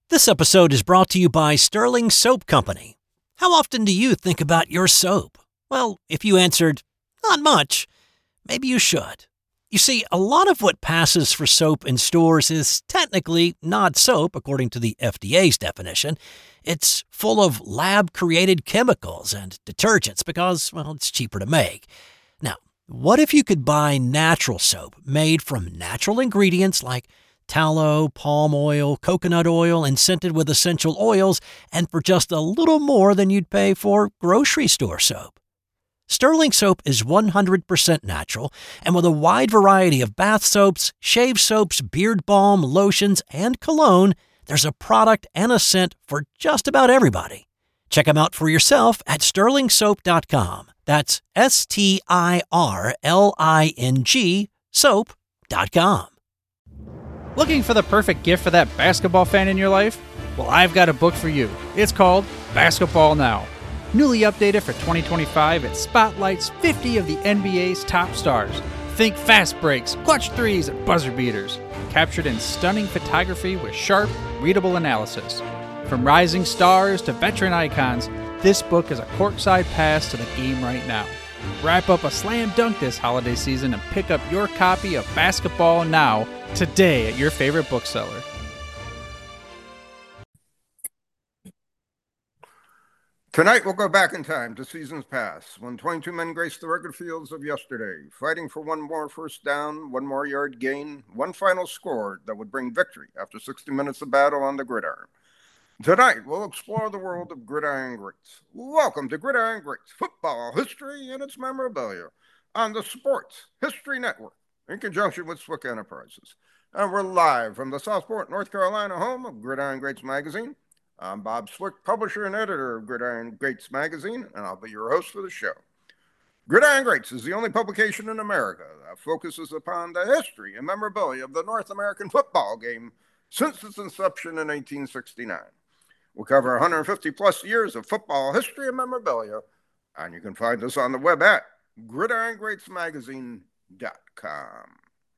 This episode is brought to you by Sterling Soap Company. How often do you think about your soap? Well, if you answered, not much, maybe you should. You see, a lot of what passes for soap in stores is technically not soap, according to the FDA's definition. It's full of lab-created chemicals and detergents because, well, it's cheaper to make. Now, what if you could buy natural soap made from natural ingredients like tallow, palm oil, coconut oil, and scented with essential oils, and for just a little more than you'd pay for grocery store soap? Sterling Soap is 100% natural, and with a wide variety of bath soaps, shave soaps, beard balm, lotions, and cologne, there's a product and a scent for just about everybody. Check them out for yourself at sterlingsoap.com. That's STIRLING soap.com. Looking for the perfect gift for that basketball fan in your life? Well, I've got a book for you. It's called Basketball Now. Newly updated for 2025, it spotlights 50 of the NBA's top stars. Think fast breaks, clutch threes, and buzzer beaters. Captured in stunning photography with sharp, readable analysis. From rising stars to veteran icons, this book is a courtside pass to the game right now. Wrap up a slam dunk this holiday season and pick up your copy of Basketball Now today at your favorite bookseller. Tonight we'll go back in time to seasons past, when 22 men graced the rugged fields of yesterday, fighting for one more first down, one more yard gain, one final score that would bring victory after 60 minutes of battle on the gridiron. Tonight we'll explore the world of gridiron greats. Welcome to Gridiron Greats, football history and its memorabilia on the Sports History Network in conjunction with Swick Enterprises. And we're live from the Southport, North Carolina home of Gridiron Greats magazine. I'm Bob Swick, publisher and editor of Gridiron Greats magazine, and I'll be your host for the show. Gridiron Greats is the only publication in America that focuses upon the history and memorabilia of the North American football game since its inception in 1869. We'll cover 150 plus years of football history and memorabilia, and you can find us on the web at gridirongreatsmagazine.com.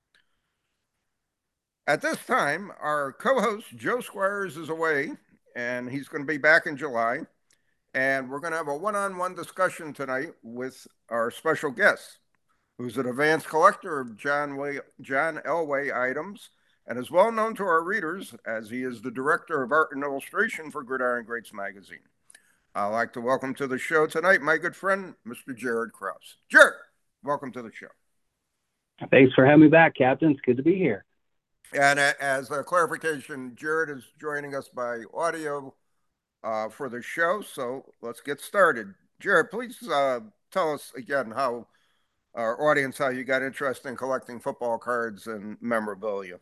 At this time, our co-host Joe Squires is away, and he's going to be back in July. And we're going to have a one-on-one discussion tonight with our special guest, who's an advanced collector of John Elway items and is well known to our readers as he is the director of art and illustration for Gridiron Greats magazine. I'd like to welcome to the show tonight my good friend, Mr. Jared Krause. Jared, welcome to the show. Thanks for having me back, Captain. It's good to be here. And as a clarification, Jared is joining us by audio for the show, so let's get started. Jared, please tell us again how our audience, how you got interested in collecting football cards and memorabilia.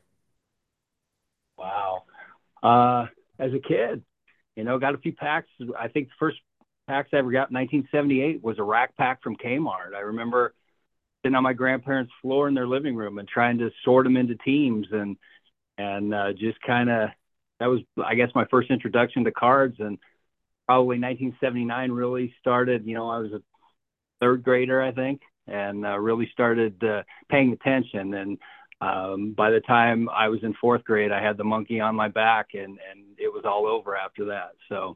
Wow. As a kid, got a few packs. I think the first packs I ever got in 1978 was a rack pack from Kmart. I remember sitting on my grandparents' floor in their living room and trying to sort them into teams and just kind of, that was, I guess, my first introduction to cards. And probably 1979 really started, I was a third grader, I think, and really started paying attention. And by the time I was in fourth grade, I had the monkey on my back and it was all over after that. So,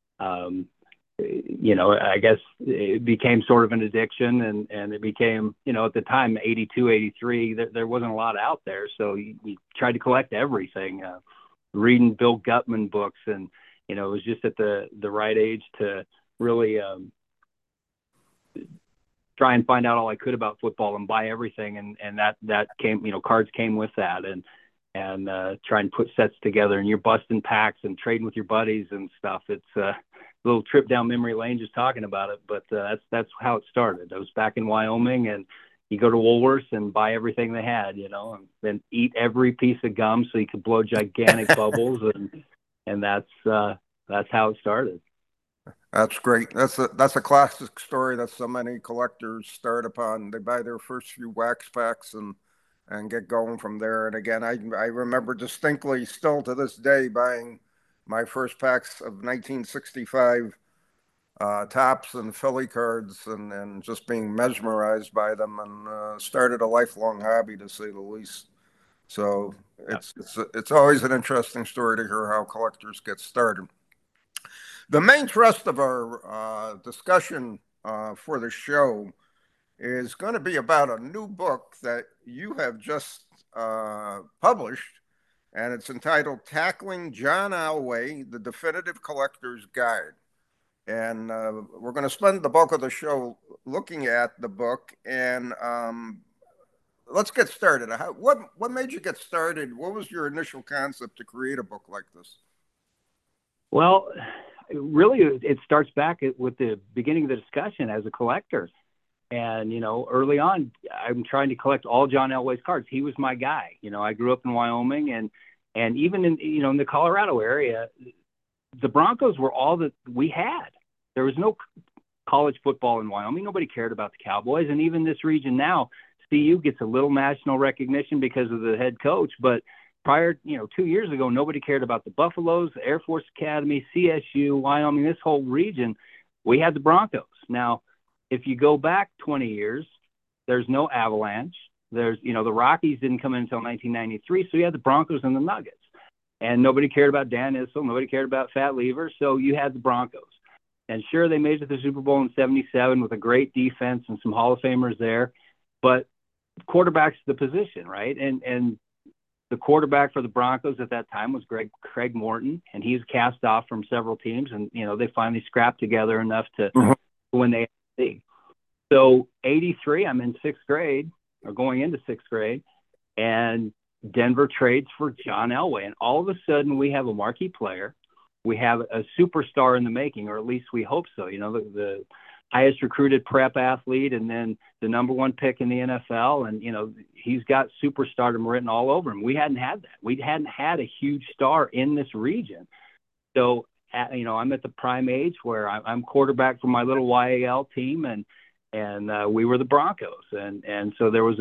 I guess it became sort of an addiction and it became, at the time, 82, 83, there wasn't a lot out there. So we tried to collect everything, reading Bill Gutman books. And, it was just at the right age to really try and find out all I could about football and buy everything. And that came, cards came with that and try and put sets together and you're busting packs and trading with your buddies and stuff. It's a little trip down memory lane just talking about it, but that's how it started. I was back in Wyoming and you go to Woolworths and buy everything they had, and then eat every piece of gum so you could blow gigantic bubbles. And that's how it started. That's great. That's a classic story that so many collectors start upon. They buy their first few wax packs and get going from there. And again, I remember distinctly still to this day buying my first packs of 1965 Topps and Philly cards and just being mesmerized by them and started a lifelong hobby, to say the least. So it's always an interesting story to hear how collectors get started. The main thrust of our discussion for the show is going to be about a new book that you have just published, and it's entitled Tackling John Elway, The Definitive Collector's Guide. And we're going to spend the bulk of the show looking at the book. And let's get started. What made you get started? What was your initial concept to create a book like this? Well, really, it starts back with the beginning of the discussion as a collector. And, early on, I'm trying to collect all John Elway's cards. He was my guy. I grew up in Wyoming, and even in the Colorado area, the Broncos were all that we had. There was no college football in Wyoming. Nobody cared about the Cowboys. And even this region now, CU gets a little national recognition because of the head coach. But prior, 2 years ago, nobody cared about the Buffaloes, the Air Force Academy, CSU, Wyoming, this whole region. We had the Broncos. Now, if you go back 20 years, there's no Avalanche. There's, the Rockies didn't come in until 1993. So you had the Broncos and the Nuggets. And nobody cared about Dan Issel. Nobody cared about Fat Lever. So you had the Broncos. And sure, they made it to the Super Bowl in 77 with a great defense and some Hall of Famers there. But quarterback's the position, right? And the quarterback for the Broncos at that time was Craig Morton, and he's cast off from several teams. And, they finally scrapped together enough to win the AFC. So 83, I'm in sixth grade, or going into sixth grade, and Denver trades for John Elway. And all of a sudden, we have a marquee player. We have a superstar in the making, or at least we hope so. The highest recruited prep athlete, and then the number one pick in the NFL. And, he's got superstardom written all over him. We hadn't had that. We hadn't had a huge star in this region. So, I'm at the prime age where I'm quarterback for my little YAL team, and we were the Broncos. And so there was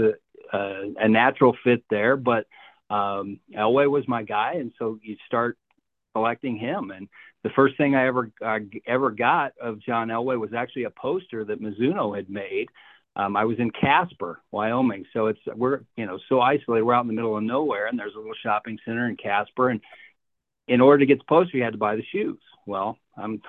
a natural fit there, but Elway was my guy. And so you start collecting him. And the first thing I ever got of John Elway was actually a poster that Mizuno had made. I was in Casper, Wyoming. So we're so isolated. We're out in the middle of nowhere, and there's a little shopping center in Casper. And in order to get the poster, you had to buy the shoes. Well, I'm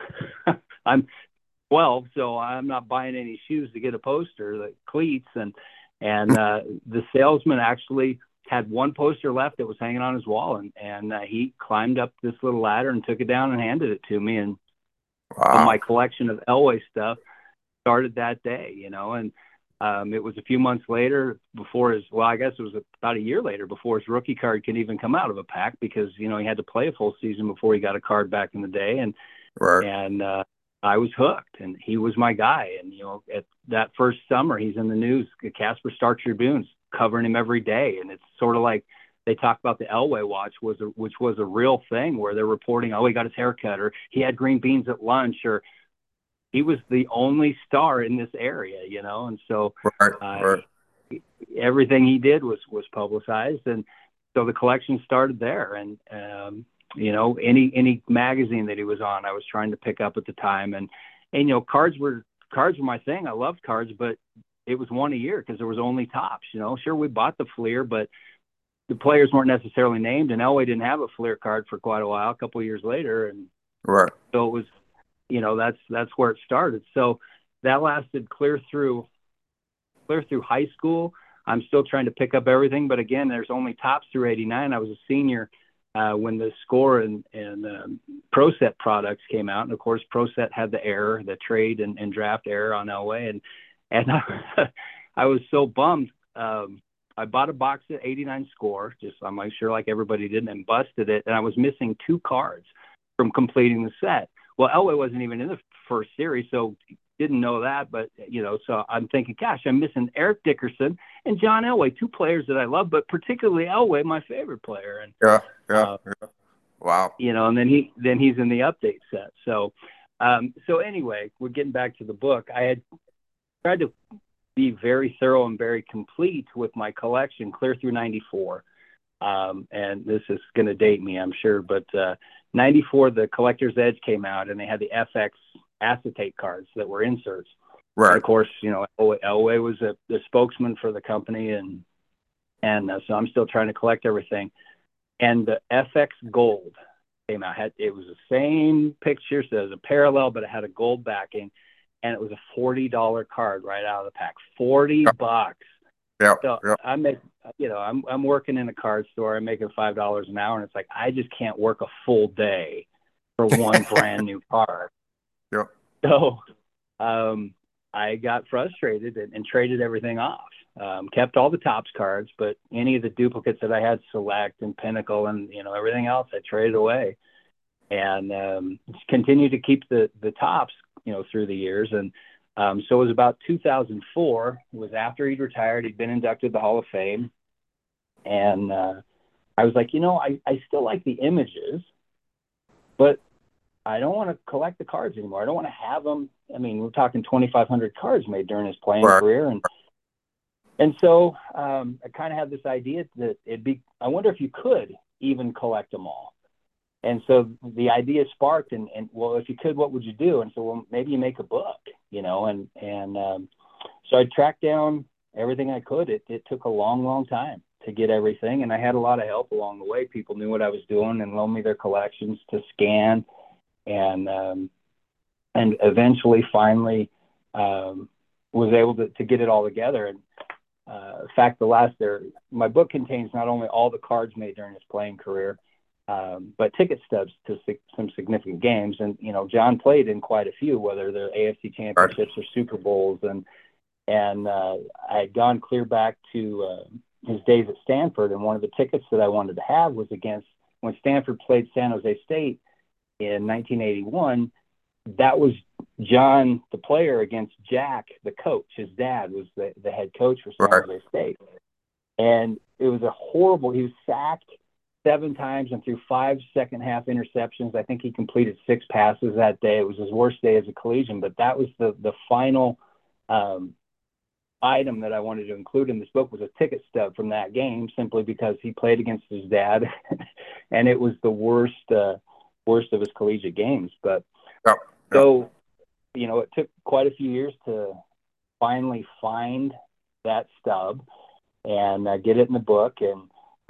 12, so I'm not buying any shoes to get a poster, the cleats. And the salesman actually had one poster left that was hanging on his wall, and he climbed up this little ladder and took it down and handed it to me. And wow. My collection of Elway stuff started that day, and it was a few months later I guess it was about a year later before his rookie card could even come out of a pack, because, he had to play a full season before he got a card back in the day. And, right. And I was hooked, and he was my guy. And, at that first summer, he's in the news, the Casper Star Tribune's covering him every day. And it's sort of like they talk about the Elway watch, which was a real thing, where they're reporting, oh, he got his hair cut, or he had green beans at lunch, or he was the only star in this area, and so right. Everything he did was publicized. And so the collection started there. And, any magazine that he was on, I was trying to pick up at the time. And cards were my thing. I loved cards, but it was one a year because there was only Topps. Sure, we bought the Fleer, but the players weren't necessarily named, and Elway didn't have a Fleer card for quite a while, a couple of years later. And right. So it was, that's where it started. So that lasted clear through high school. I'm still trying to pick up everything, but again, there's only Topps through 89. I was a senior when the Score and Pro Set products came out. And of course, Pro Set had the trade and draft error on Elway. And I was so bummed. I bought a box at 89 Score, I'm sure like everybody did, and busted it. And I was missing 2 cards from completing the set. Well, Elway wasn't even in the first series, so didn't know that. But, so I'm thinking, gosh, I'm missing Eric Dickerson and John Elway, 2 players that I love, but particularly Elway, my favorite player. And yeah. Wow. And then he's in the update set. So anyway, we're getting back to the book. I had tried to be very thorough and very complete with my collection clear through 94. And this is going to date me, I'm sure, but 94, the Collector's Edge came out, and they had the FX acetate cards that were inserts. Right. And of course, Elway was the spokesman for the company, and And so I'm still trying to collect everything. And the FX Gold came out. It was the same picture, so it was a parallel, but it had a gold backing, and it was a $40 card right out of the pack. $40. Yeah. So Yeah. I'm working in a card store. I'm making $5 an hour, and it's like I just can't work a full day for one brand new card. Yeah. So I got frustrated and traded everything off. Kept all the Topps cards, but any of the duplicates that I had, Select and Pinnacle and everything else, I traded away, and continued to keep the Topps through the years. And so it was about 2004. It was after he'd retired. He'd been inducted to the Hall of Fame, and I was like, I still like the images, but I don't want to collect the cards anymore. I don't want to have them. I mean, we're talking 2,500 cards made during his playing career, and so I kind of had this idea that I wonder if you could even collect them all. And so the idea sparked, and well, if you could, what would you do? And so, well, maybe you make a book, and so I tracked down everything I could. It took a long, long time to get everything, and I had a lot of help along the way. People knew what I was doing and loaned me their collections to scan, and eventually, finally, was able to get it all together. And in fact, my book contains not only all the cards made during his playing career, but ticket stubs to some significant games. And John played in quite a few, whether they're AFC championships or Super Bowls, and I had gone clear back to his days at Stanford, and one of the tickets that I wanted to have was against when Stanford played San Jose State in 1981. That was John, the player, against Jack, the coach. His dad was the head coach for San Jose State. And it was he was sacked 7 times and threw 5 second-half interceptions. I think he completed 6 passes that day. It was his worst day as a collegian, but that was the final item that I wanted to include in this book was a ticket stub from that game, simply because he played against his dad, and it was the worst of his collegiate games. But so, it took quite a few years to finally find that stub and get it in the book. And,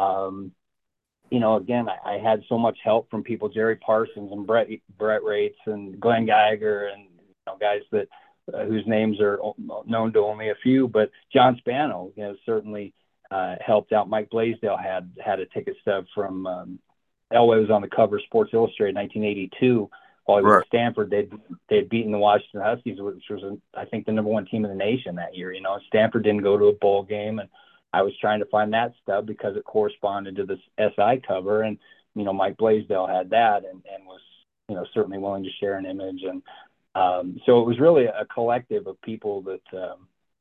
again, I had so much help from people, Jerry Parsons and Brett Rates and Glenn Geiger, and guys that whose names are known to only a few. But John Spano, certainly helped out. Mike Blaisdell had a ticket stub from Elway was on the cover of Sports Illustrated in 1982. While he was at Stanford, they'd beaten the Washington Huskies, which was, I think, the number 1 team in the nation that year. Stanford didn't go to a bowl game, and I was trying to find that stub because it corresponded to the SI cover, and Mike Blaisdell had that, and was certainly willing to share an image, and so it was really a collective of people that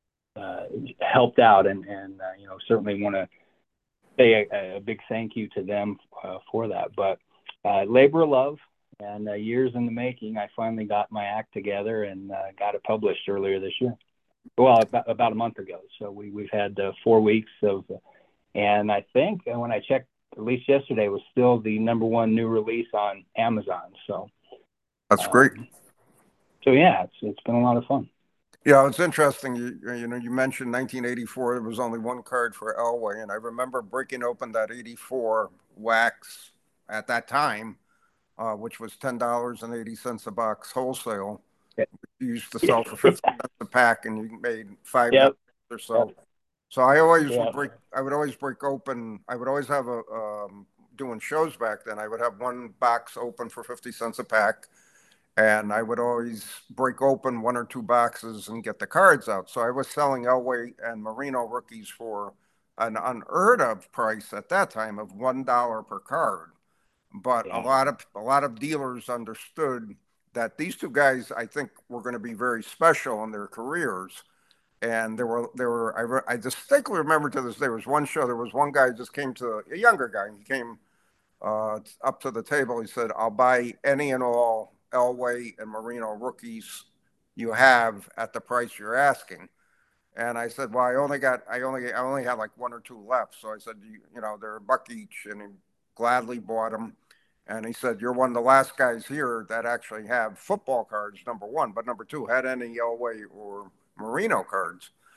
helped out, and certainly want to say a big thank you to them for that. But labor of love. And years in the making, I finally got my act together and got it published earlier this year. Well, about a month ago. So we've had 4 weeks of, and I think when I checked, at least yesterday, it was still the number 1 new release on Amazon. So that's great. So yeah, it's been a lot of fun. Yeah, it's interesting. You mentioned 1984. There was only 1 card for Elway, and I remember breaking open that 84 wax at that time. Which was $10.80 a box wholesale. You used to sell for 50 cents a pack, and you made $5 or so. Yep. So I always would always break open. I would always have doing shows back then. I would have 1 box open for 50 cents a pack, and I would always break open 1 or 2 boxes and get the cards out. So I was selling Elway and Marino rookies for an unheard of price at that time of $1 per card. But a lot of dealers understood that these 2 guys, I think, were going to be very special in their careers. And I distinctly remember to this day, there was one show, there was one guy who just came to, a younger guy, he came up to the table. He said, "I'll buy any and all Elway and Marino rookies you have at the price you're asking." And I said, "Well, I only had like 1 or 2 left." So I said, they're $1 each, and he gladly bought them. And he said, "You're one of the last guys here that actually have football cards, number 1, but number 2, had any Elway or Marino cards."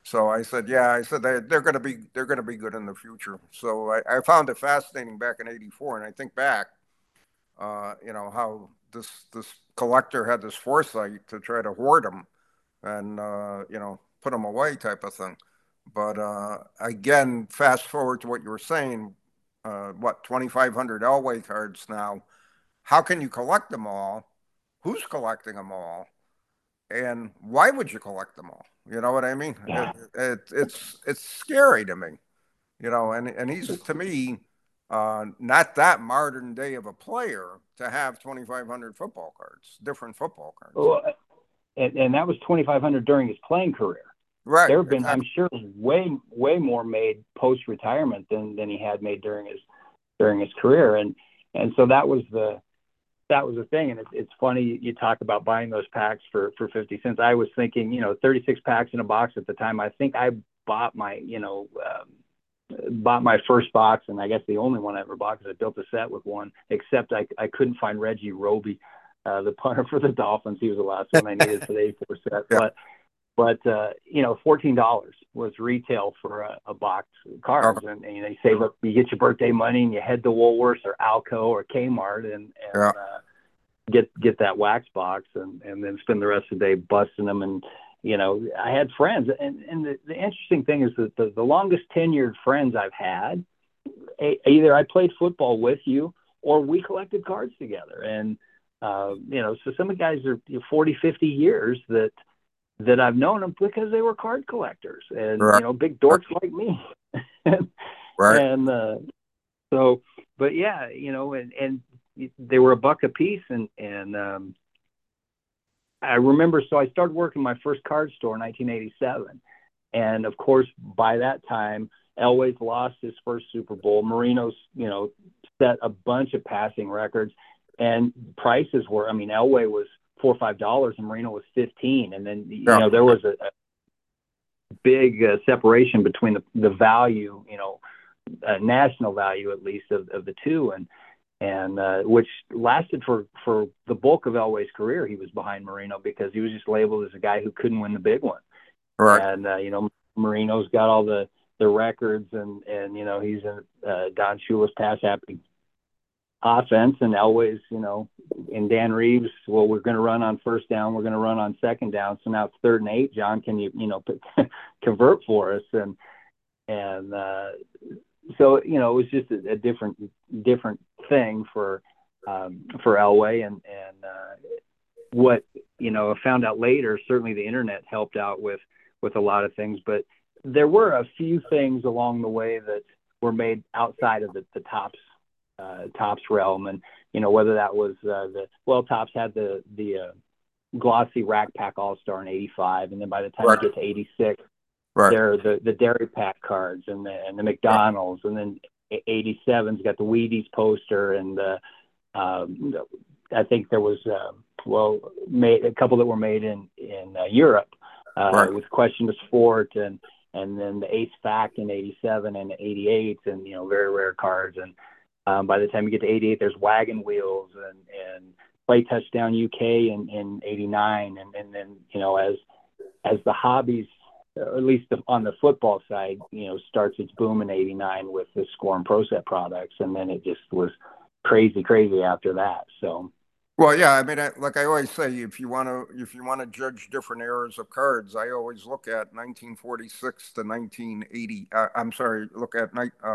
So I said, yeah, I said they're going to be good in the future. So I found it fascinating back in '84, and I think back, how this collector had this foresight to try to hoard them and put them away type of thing. But again, fast forward to what you were saying, 2,500 Elway cards now. How can you collect them all? Who's collecting them all? And why would you collect them all? You know what I mean? Yeah. It's scary to me, and he's to me not that modern day of a player to have 2,500 football cards, different football cards. Well, and that was 2,500 during his playing career. Right. There have been, Exactly. I'm sure, way more made post retirement than he had made during his career, and so that was the thing. And it's funny you talk about buying those packs for 50 cents. I was thinking, 36 packs in a box at the time. I think I bought my first box, and I guess the only one I ever bought, because I built a set with one, except I couldn't find Reggie Roby, the punter for the Dolphins. He was the last one I needed for the 84 set. Yeah. But $14 was retail for a box of cards. Okay. And you save up, you get your birthday money and you head to Woolworths or Alco or Kmart and Yeah. get that wax box and then spend the rest of the day busting them. And, I had friends. And the interesting thing is that the longest tenured friends I've had, either I played football with you or we collected cards together. And, so some of the guys are 40, 50 years that I've known them because they were card collectors and, Right. big dorks like me. Right. And so, but yeah, and they were $1 a piece. And I remember, so I started working my first card store in 1987. And of course, by that time, Elway's lost his first Super Bowl. Marino's, set a bunch of passing records, and prices were, Elway was $4 or $5 and Marino was 15. And then, there was a big separation between the value, national value, at least of the two. And which lasted for the bulk of Elway's career. He was behind Marino because he was just labeled as a guy who couldn't win the big one. Right. And, Marino's got all the records and he's in Don Shula's pass happy offense, and Elway's, and Dan Reeves, well, we're going to run on first down. We're going to run on second down. So now it's 3rd and 8. John, can you, convert for us? And so, it was just a different thing for Elway. And what, I found out later, certainly the internet helped out with a lot of things, but there were a few things along the way that were made outside of the Topps realm. And, whether that was Topps had the glossy Rack Pack All-Star in 85. And then by the time Right. you get to 86, Right. there are the Dairy Pack cards and the McDonald's. And then 87's got the Wheaties poster. And I think there was, a couple that were made in Europe Right. with Question of Sport and then the Ace Fact in 87 and 88 and, very rare cards. And by the time you get to 88, there's Wagon Wheels and Play Touchdown UK in 89. And then, as the hobbies, or at least on the football side, starts its boom in 89 with the Score and Pro Set products. And then it just was crazy after that. So. Well, yeah. Like I always say, if you want to judge different eras of cards, I always look at 1946 to 1980. Look at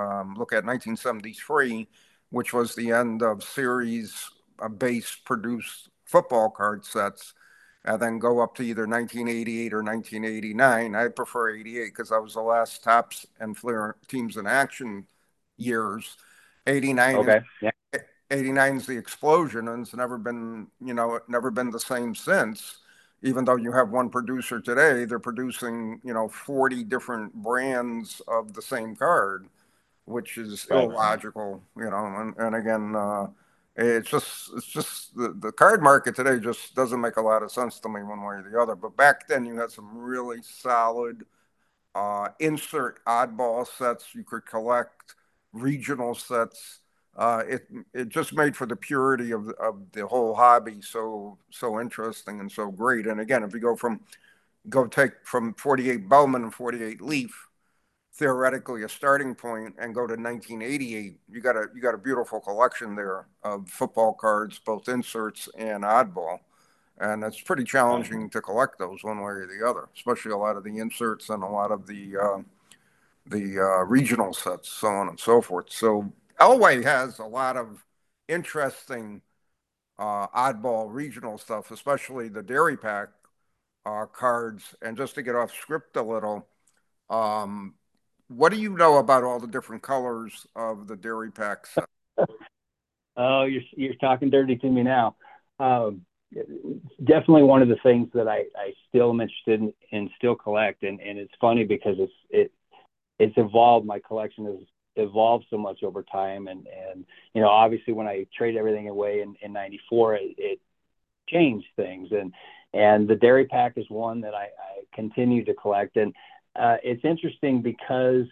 1973, which was the end of series base produced football card sets, and then go up to either 1988 or 1989. I prefer 88 because that was the last Topps and Fleer Teams in Action years. 89. Okay. Yeah. 89 is the explosion, and it's never been the same since. Even though you have one producer today, they're producing 40 different brands of the same card, which is Right. illogical. And again, it's just the card market today just doesn't make a lot of sense to me one way or the other. But back then, you had some really solid insert oddball sets you could collect, regional sets. It just made for the purity of the whole hobby so interesting and so great. And again, if you go from go take from 48 Bowman and 48 Leaf, theoretically a starting point, and go to 1988, you got a beautiful collection there of football cards, both inserts and oddball. And it's pretty challenging to collect those one way or the other, especially a lot of the inserts and a lot of the regional sets, so on and so forth. So Elway has a lot of interesting oddball regional stuff, especially the Dairy Pack cards. And just to get off script a little, um, what do you know about all the different colors of the Dairy Pack set? Oh, you're talking dirty to me now. Definitely one of the things that I still am interested in still collect, and it's funny because it's evolved. My collection has evolved so much over time, and obviously when I traded everything away in '94, it changed things, and the Dairy Pack is one that I continue to collect, and it's interesting because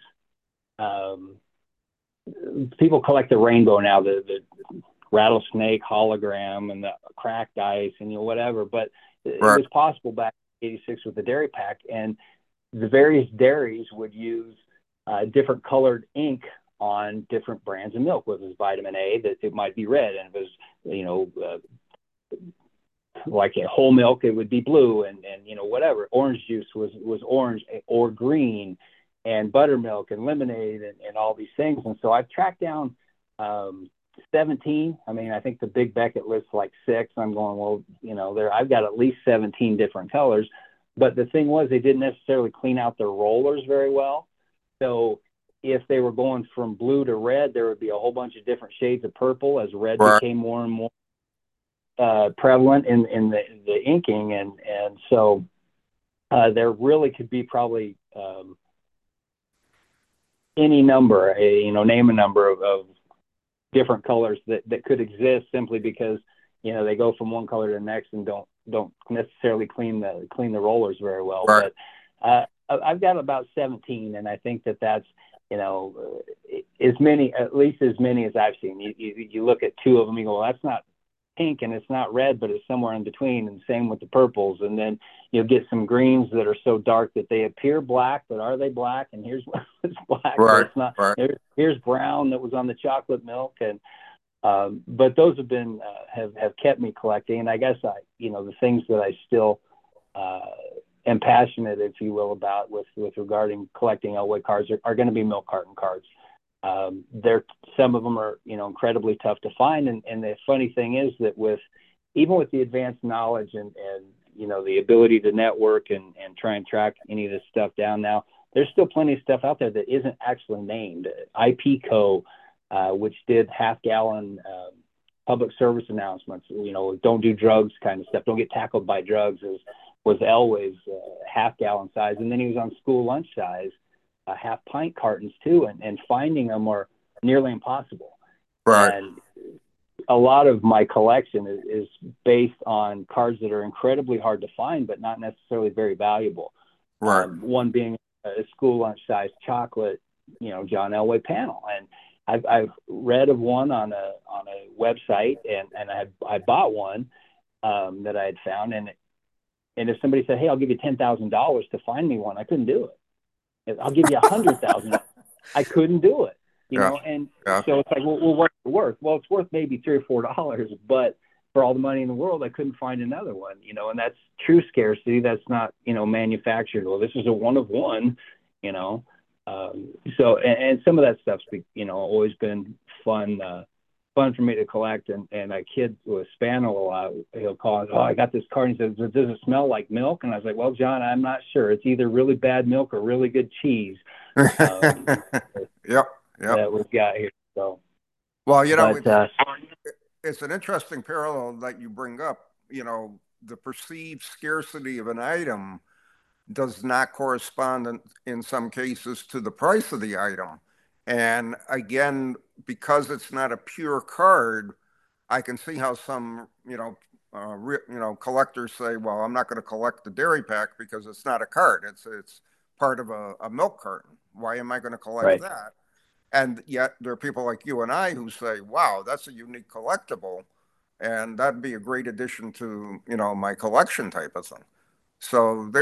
people collect the rainbow now, the rattlesnake hologram and the cracked ice and whatever, but it was possible back in '86 with the Dairy Pack, and the various dairies would use different colored ink on different brands of milk. Whether it was vitamin A, that it might be red, and if it was like a whole milk, it would be blue, and whatever. Orange juice was orange or green, and buttermilk and lemonade and all these things. And so I've tracked down 17. I mean, I think the Big Beckett lists like 6. I'm going, well, I've got at least 17 different colors. But the thing was, they didn't necessarily clean out their rollers very well. So if they were going from blue to red, there would be a whole bunch of different shades of purple as red became more and more prevalent in the inking. And so there really could be probably any number, name a number of different colors that could exist simply because, they go from one color to the next and don't necessarily clean the rollers very well. Right. But I've got about 17, and I think that's, as many, at least as many as I've seen. You look at 2 of them, you go, well, that's not pink and it's not red, but it's somewhere in between, and same with the purples. And then you'll get some greens that are so dark that they appear black, but are they black? And here's what's black. Right. It's not. Right. Here's brown that was on the chocolate milk, and but those have been have kept me collecting. And I guess the things that I still am passionate, if you will, about with regarding collecting Elway cards are going to be milk carton cards. Some of them are, incredibly tough to find. And the funny thing is that even with the advanced knowledge and the ability to network and try and track any of this stuff down now, there's still plenty of stuff out there that isn't actually named. IPCO, which did half-gallon public service announcements, don't do drugs kind of stuff, don't get tackled by drugs, was Elway's half-gallon size. And then he was on school lunch size, half-pint cartons too, and finding them are nearly impossible. Right. And a lot of my collection is based on cards that are incredibly hard to find, but not necessarily very valuable. Right. One being a school lunch size chocolate, John Elway panel. And I've read of one on a website, and I bought one that I had found, and if somebody said, "Hey, I'll give you $10,000 to find me one," I couldn't do it. I'll give you $100,000. I couldn't do it. So it's like, well, what's it worth? Well, it's worth maybe $3 or $4, but for all the money in the world, I couldn't find another one. And that's true scarcity. That's not manufactured. Well, this is a one of one. So and some of that stuff's always been fun for me to collect. And I kid with Spano a lot. He'll call, "Oh, I got this card." And he says, "Does it smell like milk?" And I was like, "Well, John, I'm not sure. It's either really bad milk or really good cheese." Yep. That we've got here. So, well, it's an interesting parallel that you bring up. The perceived scarcity of an item does not correspond in some cases to the price of the item. And again, because it's not a pure card, I can see how some, collectors say, "Well, I'm not going to collect the Dairy Pack because it's not a card. It's part of a milk carton. Why am I going to collect that?" And yet there are people like you and I who say, "Wow, that's a unique collectible, and that'd be a great addition to my collection," type of thing. So there's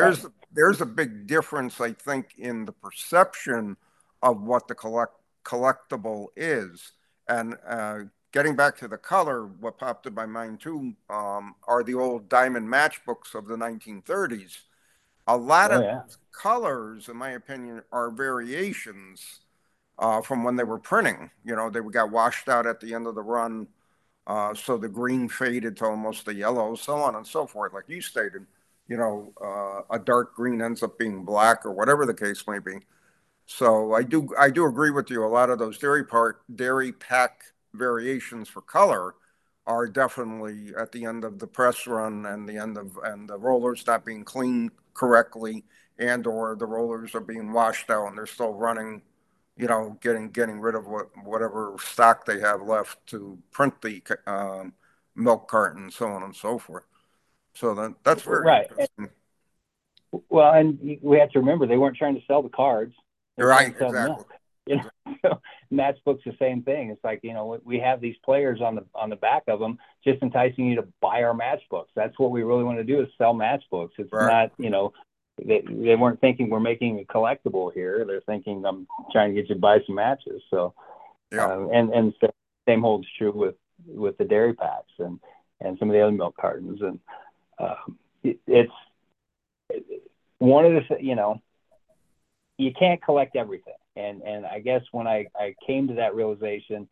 there's a big difference, I think, in the perception of what the collectible is. And getting back to the color, what popped in my mind too are the old diamond matchbooks of the 1930s. A lot Oh of yeah. colors, in my opinion, are variations from when they were printing. You know, they got washed out at the end of the run, so the green faded to almost the yellow, so on and so forth. Like you stated, you know, a dark green ends up being black or whatever the case may be. So I do agree with you. A lot of those dairy pack variations for color are definitely at the end of the press run and the rollers not being cleaned correctly, and or the rollers are being washed out and they're still running, you know, getting rid of whatever stock they have left to print the milk carton, so on and so forth. So that's very Right. interesting. Well, and we have to remember they weren't trying to sell the cards; they You're were trying right, to sell the exactly. milk. You know, so matchbooks the same thing. It's like, you know, we have these players on the back of them, just enticing you to buy our matchbooks. That's what we really want to do, is sell matchbooks. It's Right. not, you know, they weren't thinking we're making a collectible here. They're thinking I'm trying to get you to buy some matches. So, Yeah. and same holds true with the dairy packs and some of the other milk cartons. And it's one of the, you know, you can't collect everything. And I guess when I came to that realization,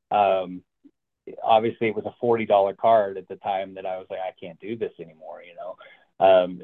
obviously it was a $40 card at the time that I was like, I can't do this anymore, you know.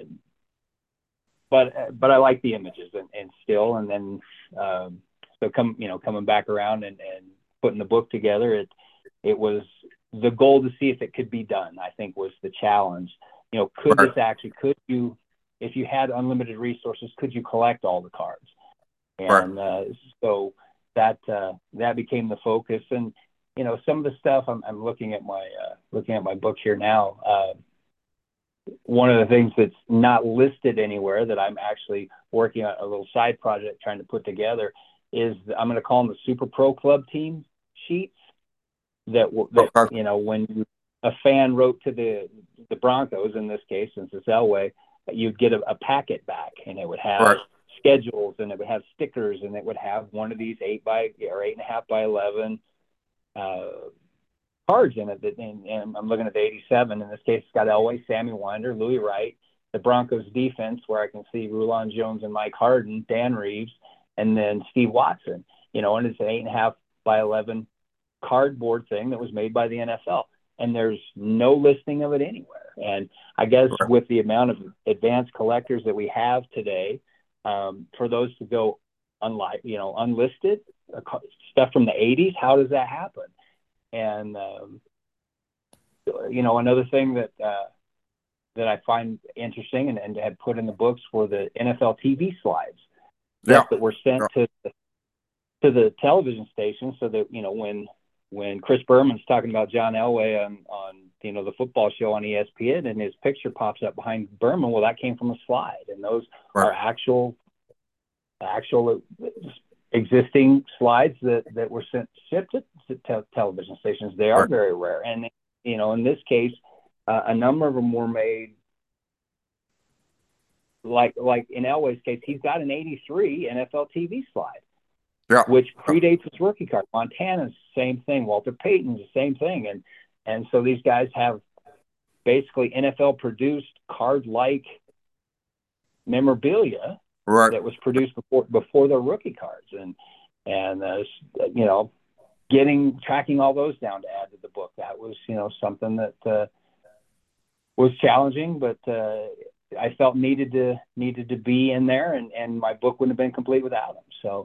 But I like the images and still, and then so coming back around and putting the book together, it was the goal to see if it could be done, I think, was the challenge. You know, could you, if you had unlimited resources, could you collect all the cards? And so that became the focus. And, you know, some of the stuff I'm looking at my book here now. One of the things that's not listed anywhere that I'm actually working on a little side project trying to put together is, I'm going to call them the Super Pro Club team sheets that you know, when a fan wrote to the Broncos, in this case, since it's Elway, you'd get a packet back, and it would have schedules, and it would have stickers, and it would have one of these 8.5 by 11 cards in it. And I'm looking at the 87. In this case, it's got Elway, Sammy Winder, Louis Wright, the Broncos defense, where I can see Rulon Jones and Mike Harden, Dan Reeves, and then Steve Watson. You know, and it's an 8.5 by 11 cardboard thing that was made by the NFL. And there's no listing of it anywhere. And I guess with the amount of advanced collectors that we have today, for those to go unlisted, stuff from the 80s, how does that happen? And you know, another thing that I find interesting and had put in the books were the NFL TV slides that were sent to the television station, so that, you know, when Chris Berman's talking about John Elway on you know, the football show on ESPN, and his picture pops up behind Berman, well, that came from a slide, and those are actual existing slides that were shipped to television stations. They are very rare, and, you know, in this case, a number of them were made. Like in Elway's case, he's got an '83 NFL TV slide, which predates his rookie card. Montana's same thing. Walter Payton's the same thing, and so these guys have basically NFL produced card-like memorabilia that was produced before their rookie cards, and you know, tracking all those down to add to the book, that was, you know, something that was challenging, but I felt needed to be in there, and my book wouldn't have been complete without them. So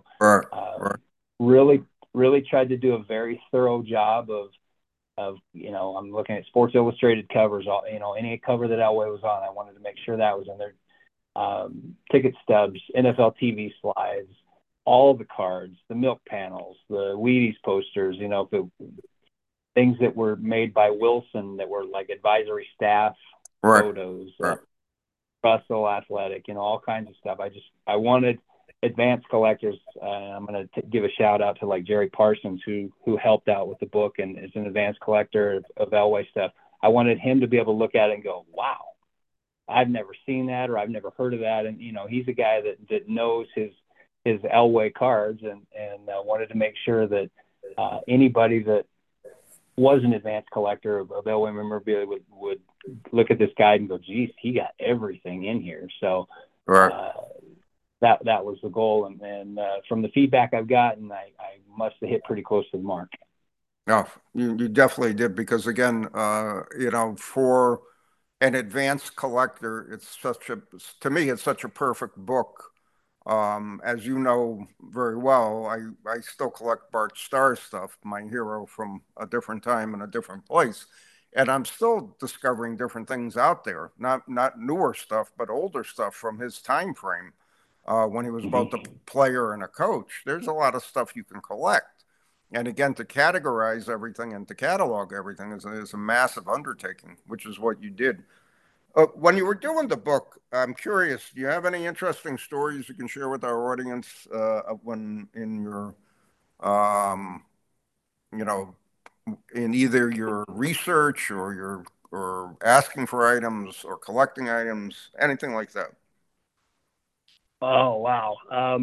really tried to do a very thorough job of, you know, I'm looking at Sports Illustrated covers, you know, any cover that Elway was on, I wanted to make sure that was in there. Ticket stubs, NFL TV slides, all of the cards, the milk panels, the Wheaties posters, you know, things that were made by Wilson that were like advisory staff photos, Russell Athletic, you know, all kinds of stuff. I wanted advanced collectors. I'm going to give a shout out to like Jerry Parsons, who helped out with the book and is an advanced collector of Elway stuff. I wanted him to be able to look at it and go, wow, I've never seen that, or I've never heard of that. And, he's a guy that knows his Elway cards, and wanted to make sure that anybody that was an advanced collector of Elway memorabilia would look at this guide and go, geez, he got everything in here. So Right. That was the goal. And from the feedback I've gotten, I must have hit pretty close to the mark. No, you definitely did, because again, for an advanced collector, to me, it's such a perfect book. As you know very well, I still collect Bart Starr stuff, my hero from a different time and a different place. And I'm still discovering different things out there, not newer stuff, but older stuff from his time frame, when he was both a player and a coach. There's a lot of stuff you can collect. And again, to categorize everything and to catalog everything is a massive undertaking, which is what you did. When you were doing the book, I'm curious, do you have any interesting stories you can share with our audience when in your, you know, in either your research or asking for items or collecting items, anything like that? Oh, wow.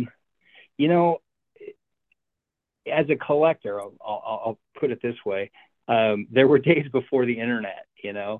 As a collector, I'll put it this way. There were days before the internet.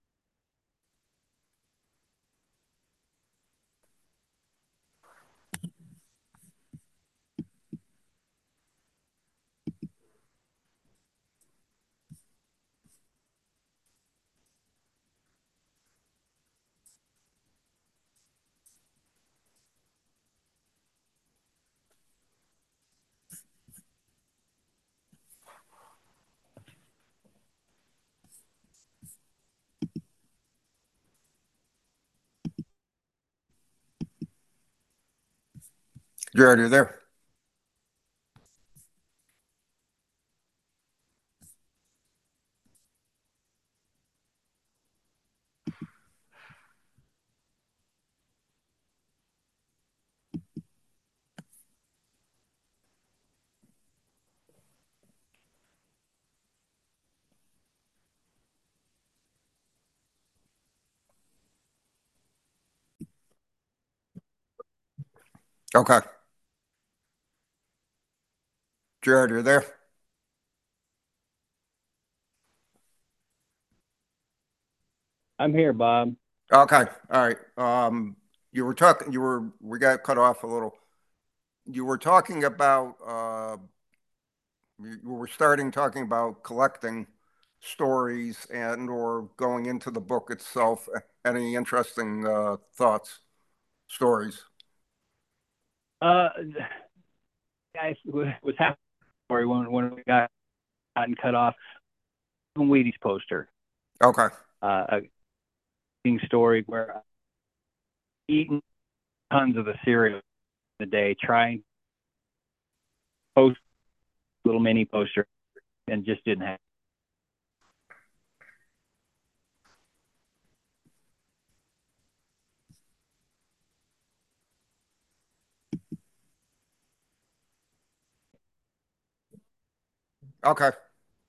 Jared, are you there? Okay. Jared, are you there? I'm here, Bob. Okay. All right. We got cut off a little. You were talking about, you were starting talking about collecting stories and or going into the book itself. Any interesting thoughts, stories? Uh, I was happy when we gotten cut off. Wheaties poster. Okay. A story where eating tons of the cereal a day, trying to post little mini poster, and just didn't have. Okay.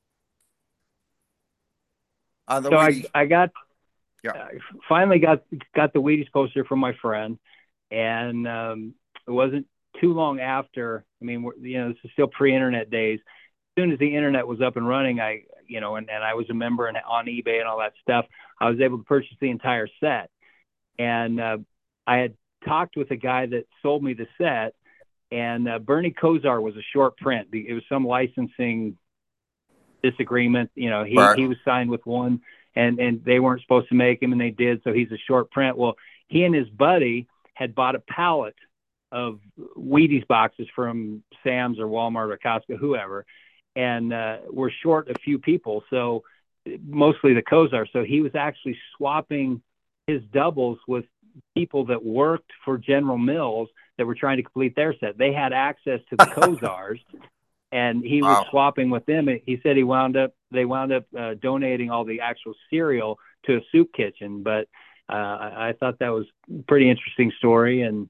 On the So Wheaties. I got Yeah. finally got the Wheaties poster from my friend, and it wasn't too long after. I mean, this is still pre-internet days. As soon as the internet was up and running, and I was a member and on eBay and all that stuff, I was able to purchase the entire set. And I had talked with a guy that sold me the set, and Bernie Kosar was a short print. It was some licensing disagreement. He Right. was signed with one, and they weren't supposed to make him, and they did. So he's a short print. Well, he and his buddy had bought a pallet of Wheaties boxes from Sam's or Walmart or Costco, whoever, and we're short a few people. So mostly the Kosar. So he was actually swapping his doubles with people that worked for General Mills that were trying to complete their set. They had access to the Kosars, and he was Wow. swapping with them. He said they wound up donating all the actual cereal to a soup kitchen. But I thought that was a pretty interesting story, and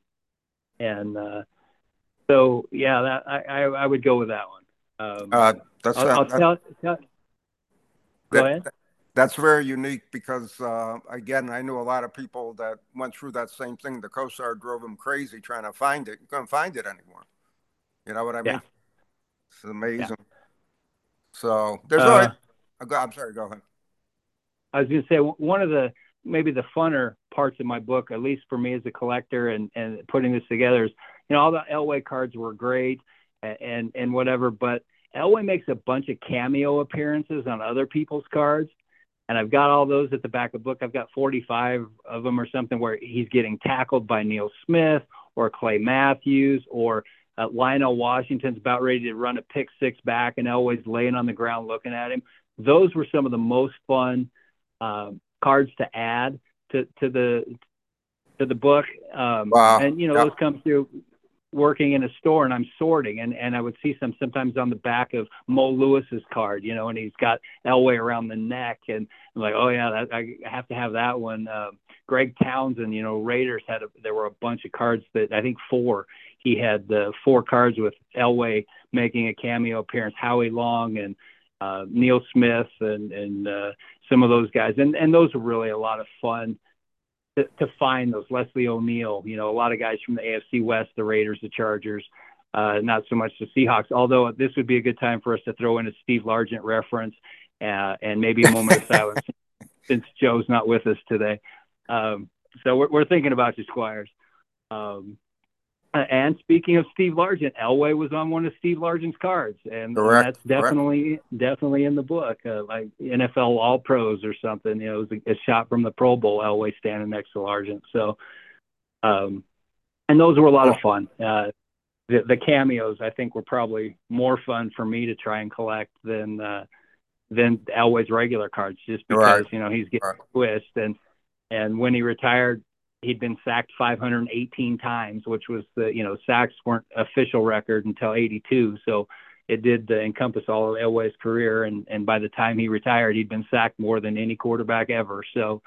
so yeah, that I would go with that one. That's I'll tell. Go ahead. That's very unique because, again, I knew a lot of people that went through that same thing. The Cosar drove them crazy trying to find it. You couldn't find it anymore. You know what I Yeah. mean? It's Yeah. amazing. So there's always. Uh, I'm sorry. Go ahead. I was going to say one of the maybe the funner parts of my book, at least for me as a collector and putting this together, is all the Elway cards were great and whatever, but Elway makes a bunch of cameo appearances on other people's cards. And I've got all those at the back of the book. I've got 45 of them or something where he's getting tackled by Neil Smith or Clay Matthews, or Lionel Washington's about ready to run a pick six back and Elway's laying on the ground looking at him. Those were some of the most fun cards to add to the book. Wow. And Yeah. those come through working in a store, and I'm sorting, and I would see some sometimes on the back of Mo Lewis's card, and he's got Elway around the neck, and I'm like, oh yeah, I have to have that one. Greg Townsend, Raiders there were a bunch of cards that I think he had 4 cards with Elway making a cameo appearance, Howie Long and Neil Smith and some of those guys, and those were really a lot of fun to find. Those Leslie O'Neal, a lot of guys from the AFC West, the Raiders, the Chargers, not so much the Seahawks, although this would be a good time for us to throw in a Steve Largent reference and maybe a moment of silence since Joe's not with us today. So we're thinking about you, Squires. And speaking of Steve Largent, Elway was on one of Steve Largent's cards, and that's definitely in the book, like NFL All Pros or something. It was a shot from the Pro Bowl, Elway standing next to Largent. So, and those were a lot of fun. The cameos, I think, were probably more fun for me to try and collect than Elway's regular cards, just because he's getting a twist, and when he retired, he'd been sacked 518 times, which was sacks weren't official record until 82. So it did encompass all of Elway's career. And by the time he retired, he'd been sacked more than any quarterback ever. So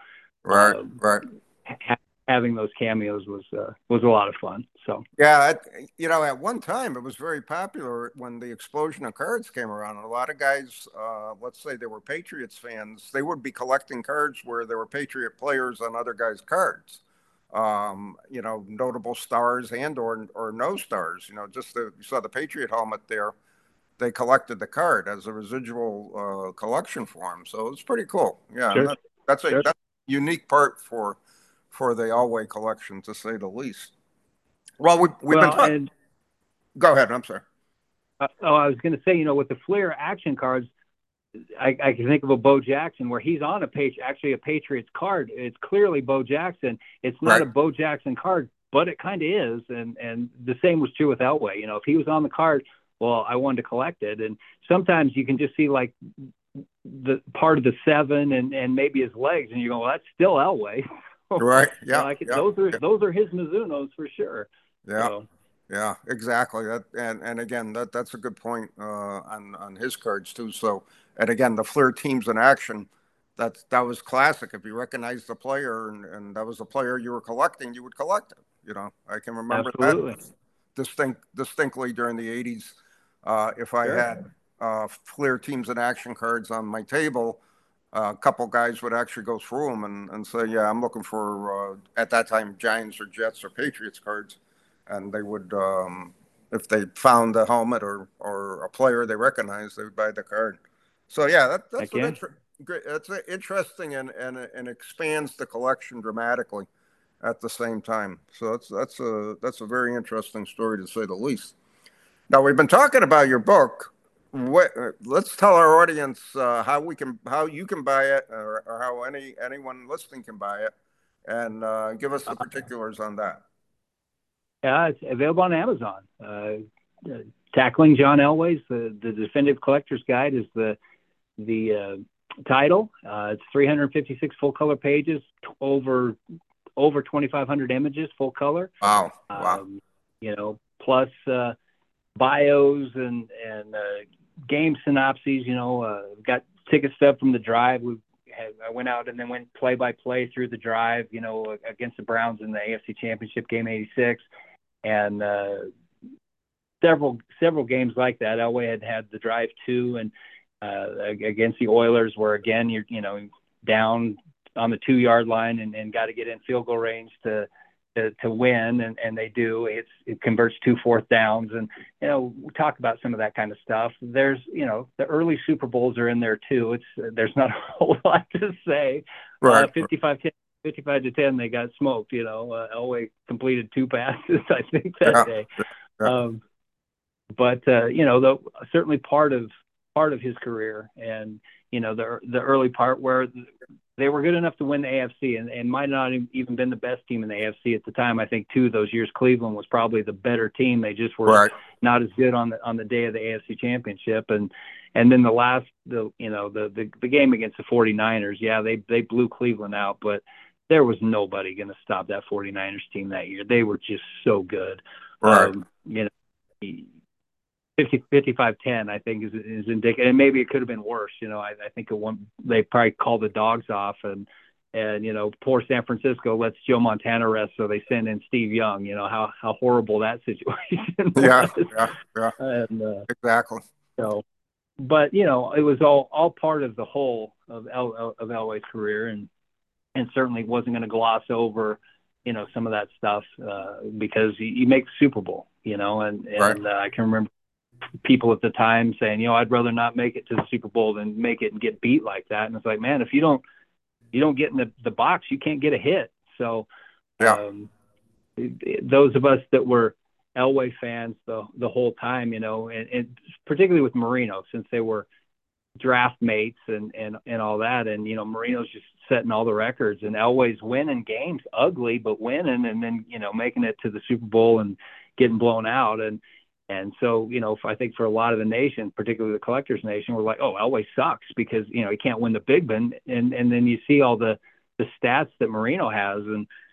having those cameos was a lot of fun. So, yeah, at one time it was very popular when the explosion of cards came around. A lot of guys, let's say they were Patriots fans, they would be collecting cards where there were Patriot players on other guys' cards. Notable stars and or no stars. Just you saw the Patriot helmet there. They collected the card as a residual collection for them. So it's pretty cool. Yeah, sure. that's a unique part for the Elway collection, to say the least. Well, we've been talking. Go ahead. I'm sorry. I was going to say, with the Fleer action cards, I can think of a Bo Jackson where he's on a Patriots card. It's clearly Bo Jackson. It's not a Bo Jackson card, but it kind of is. And the same was true with Elway. If he was on the card, well, I wanted to collect it. And sometimes you can just see like the part of the 7 and maybe his legs, and you go, well, that's still Elway. Right. Yeah. Those are his Mizunos for sure. Yeah. So. Yeah, exactly. And again, that's a good point on his cards too. So, and again, the Fleer teams in action, that was classic. If you recognized the player and that was the player you were collecting, you would collect it. I can remember that distinctly during the 80s. If I had Fleer teams in action cards on my table, a couple guys would actually go through them and say, yeah, I'm looking for, at that time, Giants or Jets or Patriots cards. And they would, if they found a helmet or a player they recognized, they would buy the card. So yeah, that's interesting and expands the collection dramatically at the same time. So that's a very interesting story, to say the least. Now, we've been talking about your book. Let's tell our audience how you can buy it, or how anyone listening can buy it, and give us the particulars on that. Yeah, it's available on Amazon. Tackling John Elway's the Definitive Collector's Guide is the title. It's 356 full color pages, over 2,500 images, full color. Wow. Plus bios and game synopses. Got ticket stub from the drive. I went out and then went play by play through the drive. Against the Browns in the AFC Championship game '86. And several games like that. Elway had the drive too, and against the Oilers, where again you're down on the 2-yard line and got to get in field goal range to win, and they do. It converts 2 4th downs, and we talk about some of that kind of stuff. There's the early Super Bowls are in there too. There's not a whole lot to say. Right. 55-10, they got smoked. Elway completed 2 passes, I think, that day. Yeah. But certainly part of his career, and the early part where they were good enough to win the AFC, and might not even been the best team in the AFC at the time. I think 2 of those years Cleveland was probably the better team. They just were not as good on the day of the AFC Championship, and then the game against the 49ers. Yeah, they blew Cleveland out, but there was nobody going to stop that 49ers team that year. They were just so good. Right. 55-10, I think, is indicative, and maybe it could have been worse. I think they probably called the dogs off, and poor San Francisco lets Joe Montana rest, so they send in Steve Young. How horrible that situation was. Yeah. And, exactly. But it was all part of the whole of Elway's career, and certainly wasn't going to gloss over some of that stuff because you make the Super Bowl, and I can remember people at the time saying, I'd rather not make it to the Super Bowl than make it and get beat like that. And it's like, man, if you don't get in the box, you can't get a hit. So those of us that were Elway fans the whole time, and particularly with Marino, since they were draft mates and all that, and Marino's just setting all the records, and Elway's winning games, ugly but winning, and then making it to the Super Bowl and getting blown out. And so, I think for a lot of the nation, particularly the collectors nation, we're like, oh, Elway sucks because, he can't win the Big Ben. And then you see all the stats that Marino has.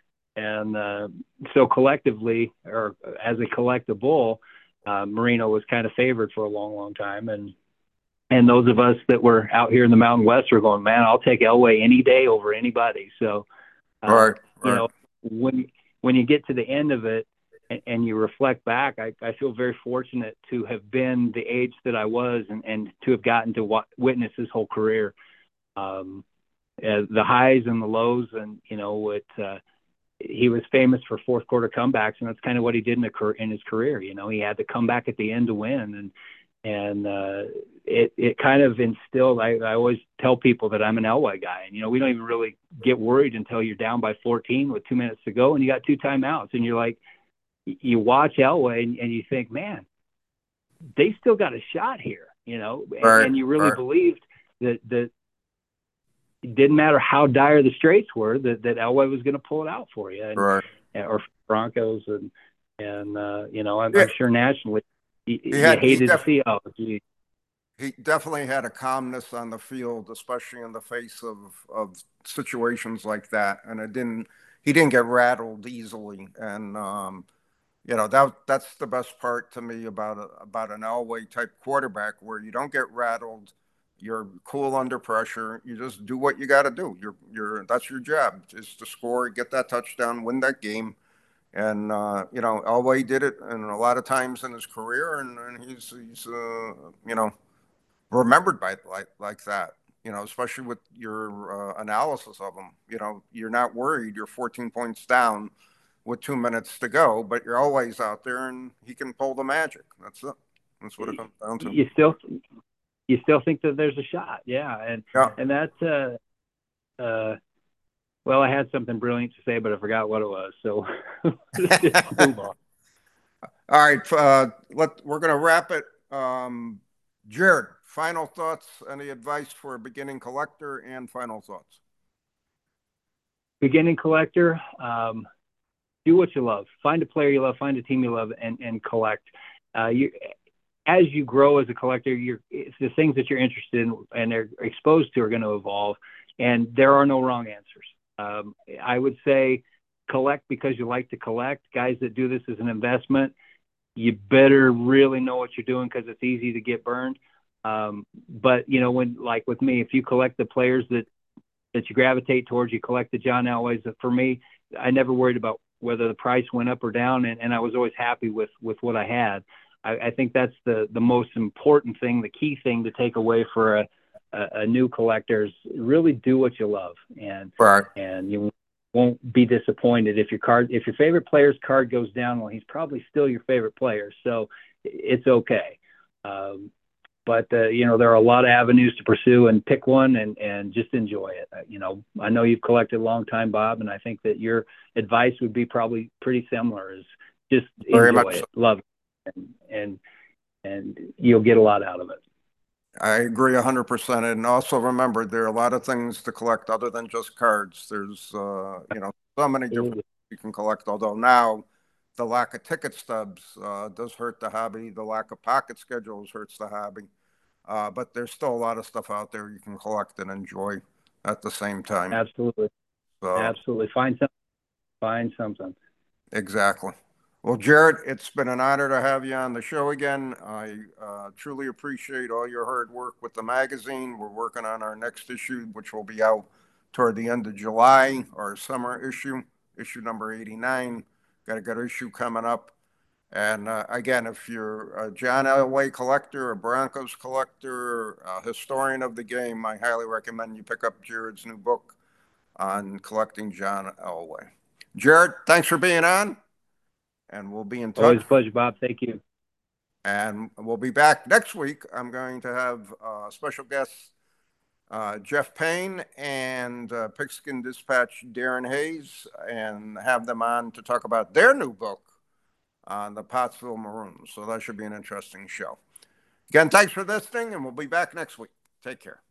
And so collectively, or as a collectible, Marino was kind of favored for a long, long time. And those of us that were out here in the Mountain West were going, man, I'll take Elway any day over anybody. So, Right. When you get to the end of it, and you reflect back, I feel very fortunate to have been the age that I was and to have gotten to witness his whole career, the highs and the lows. And, he was famous for 4th quarter comebacks, and that's kind of what he did in his career. He had to come back at the end to win. And it kind of instilled, I always tell people that I'm an Elway guy. And, we don't even really get worried until you're down by 14 with 2 minutes to go and you got 2 timeouts. And you're like, you watch Elway and you think, man, they still got a shot here, and you really believed that it didn't matter how dire the straits were, that Elway was going to pull it out for you, or Broncos, and I'm sure nationally you hated to see. He definitely had a calmness on the field, especially in the face of situations like that, and he didn't get rattled easily, and that's the best part to me about an Elway type quarterback, where you don't get rattled, you're cool under pressure, you just do what you got to do. That's your job, is to score, get that touchdown, win that game, and Elway did it, and a lot of times in his career, and he's remembered by like that. Especially with your analysis of him. You're not worried. You're 14 points down with 2 minutes to go, but you're always out there, and he can pull the magic. That's it. That's what it comes down to. You still think that there's a shot, yeah. And that's well, I had something brilliant to say, but I forgot what it was. So let's just move on. All right, we're going to wrap it. Jared, final thoughts, any advice for a beginning collector, and final thoughts? Beginning collector, do what you love. Find a player you love, find a team you love, and collect. As you grow as a collector, it's the things that you're interested in and are exposed to are going to evolve, and there are no wrong answers. I would say collect because you like to collect. Guys that do this as an investment, you better really know what you're doing, because it's easy to get burned. But when, like with me, if you collect the players that you gravitate towards, you collect the John Elways. For me, I never worried about whether the price went up or down, and I was always happy with what I had. I think that's the most important thing, the key thing to take away for a new collector is really do what you love, and Right. and you won't be disappointed if your favorite player's card goes down. Well, he's probably still your favorite player, so it's okay. But there are a lot of avenues to pursue, and pick one and just enjoy it. I know you've collected a long time, Bob, and I think that your advice would be probably pretty similar, is just enjoy it, love it, and you'll get a lot out of it. I agree 100%. And also remember, there are a lot of things to collect other than just cards. There's, so many different things you can collect, although now the lack of ticket stubs does hurt the hobby. The lack of pocket schedules hurts the hobby. But there's still a lot of stuff out there you can collect and enjoy at the same time. Absolutely. Absolutely. Find something. Exactly. Well, Jared, it's been an honor to have you on the show again. I truly appreciate all your hard work with the magazine. We're working on our next issue, which will be out toward the end of July, our summer issue number 89. Got a good issue coming up. And again, if you're a John Elway collector, a Broncos collector, a historian of the game, I highly recommend you pick up Jared's new book on collecting John Elway. Jared, thanks for being on. And we'll be in touch. Always a pleasure, Bob. Thank you. And we'll be back next week. I'm going to have special guests, Jeff Payne and Pigskin Dispatch Darren Hayes, and have them on to talk about their new book on the Pottsville Maroons. So that should be an interesting show. Again, thanks for listening, and we'll be back next week. Take care.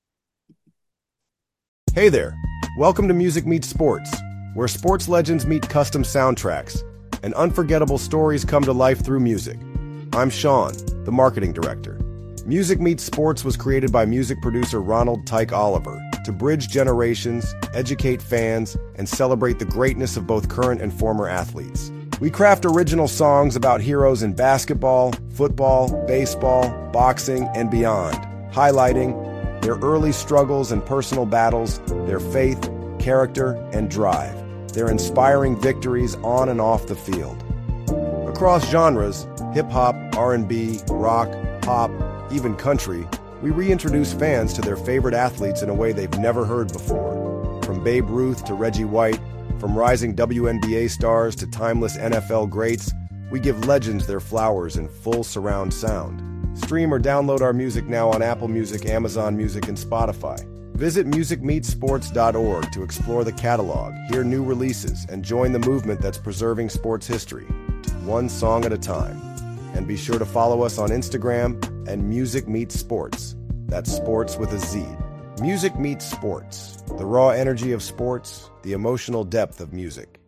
Hey there. Welcome to Music Meets Sports, where sports legends meet custom soundtracks and unforgettable stories come to life through music. I'm Sean, the marketing director. Music Meets Sports was created by music producer Ronald Tyke Oliver to bridge generations, educate fans, and celebrate the greatness of both current and former athletes. We craft original songs about heroes in basketball, football, baseball, boxing, and beyond, highlighting their early struggles and personal battles, their faith, character, and drive, their inspiring victories on and off the field. Across genres, hip-hop, R&B, rock, pop, even country, we reintroduce fans to their favorite athletes in a way they've never heard before. From Babe Ruth to Reggie White, from rising WNBA stars to timeless NFL greats, we give legends their flowers in full surround sound. Stream or download our music now on Apple Music, Amazon Music, and Spotify. Visit musicmeetsports.org to explore the catalog, hear new releases, and join the movement that's preserving sports history, one song at a time. And be sure to follow us on Instagram and Music Meets Sports. That's sports with a Z. Music Meets Sports. The raw energy of sports, the emotional depth of music.